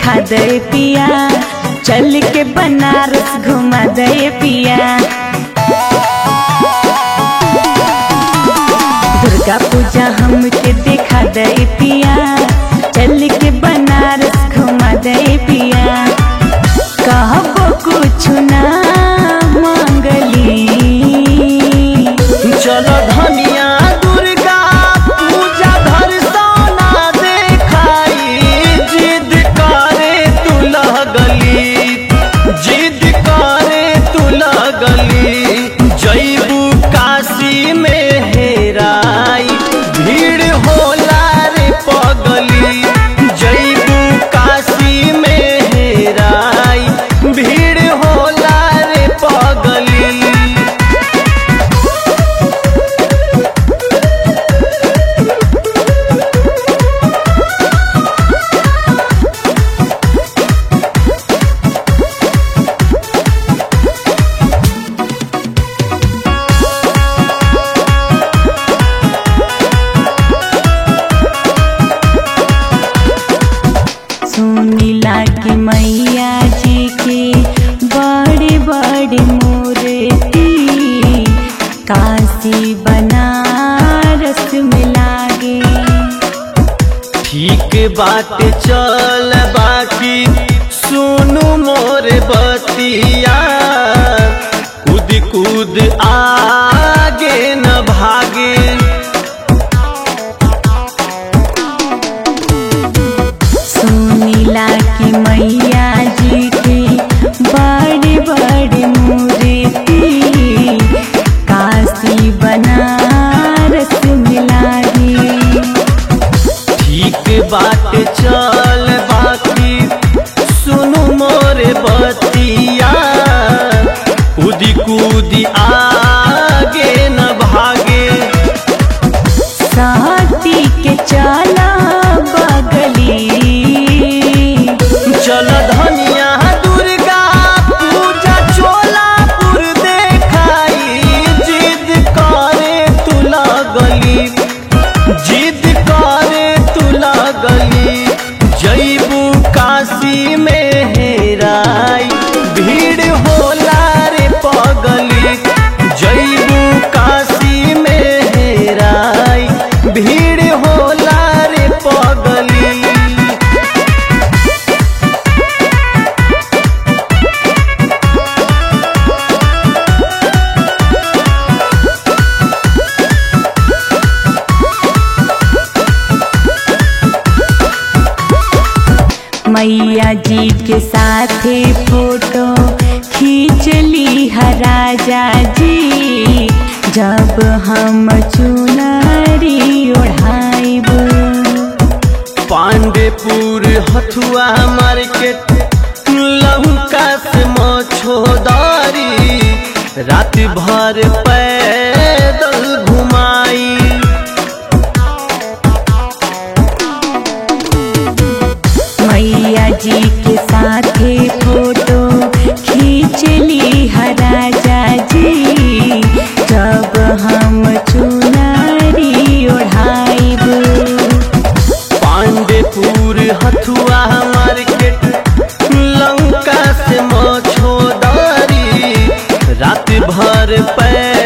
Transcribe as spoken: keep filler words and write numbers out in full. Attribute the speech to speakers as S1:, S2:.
S1: देखा दे पिया, चल के बनारस घुमा दे पिया। दुर्गा पूजा हमके देखा दे पिया, चल के बनारस घुमा दे पिया। कहबो कुछ ना मांगली,
S2: चलो धनिया दुर्गा पूजा धर सोना देखाई। जिद करे तू लगली, जिद करे तू लगली। जैबू काशी में हेराई, भीड़ होला रे पगली। जैबू काशी में हेराई, भीड़ होला रे पगली।
S1: सुनीला की मैया जी की बड़े बड़े मूर्ति, काशी बनारस में लागे।
S2: ठीक बात चल बाकी सुनु मोर बतिया। कूद कूद आगे न भागे,
S1: सुनीला की मैया जी की बड़े बड़े मूर्ति, काशी बनारस में लागे।
S2: ठीक बात चल बाकी सुनु मोर बतिया। कूदी कूदी आगे न भागे,
S1: साथी के चला बगली।
S2: चल धनिया दुर्गा पूजा चोलापुर देखाई। जिद करे तू लगली, जिद करे तू लगली। जैबू काशी में हेराई, भीड़ होला रे पगली। जैबू काशी में हेराई, भीड़ होला रे पगली।
S1: मैया जी के साथे फोटो खींच ली है राजा जी, जब हम चुनरी ओढ़ाइब।
S2: पांडेपुर हथुआ मार्केट लहुका से मछोदारी। रात भर पैदल घुमाई,
S1: मैया जी के साथे फोटो खींच ली है राजा जी, जब हम चुनरी ओढ़ाइब।
S2: पांडेपुर हथुआ मार्केट लंका से मछोदारी। रात भर पैदल